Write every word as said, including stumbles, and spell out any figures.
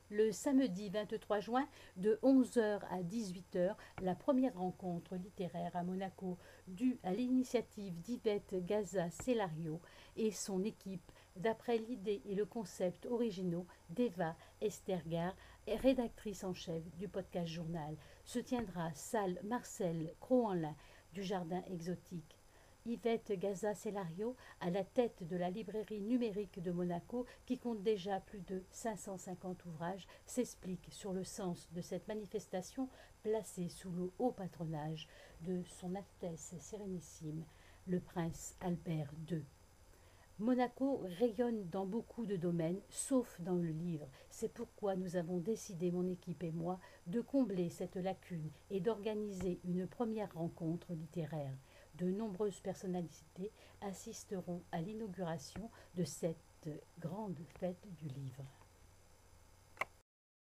Le samedi vingt-trois juin, de onze heures à dix-huit heures, la première rencontre littéraire à Monaco, due à l'initiative d'Yvette Gaza-Cellario et son équipe, d'après l'idée et le concept originaux d'Eva Estergard, rédactrice en chef du podcast journal, se tiendra salle Marcel Crohanlin du Jardin Exotique. Yvette Gaza-Cellario, à la tête de la librairie numérique de Monaco, qui compte déjà plus de cinq cent cinquante ouvrages, s'explique sur le sens de cette manifestation placée sous le haut patronage de Son Altesse Sérénissime, le prince Albert deux. Monaco rayonne dans beaucoup de domaines, sauf dans le livre. C'est pourquoi nous avons décidé, mon équipe et moi, de combler cette lacune et d'organiser une première rencontre littéraire. De nombreuses personnalités assisteront à l'inauguration de cette grande fête du livre.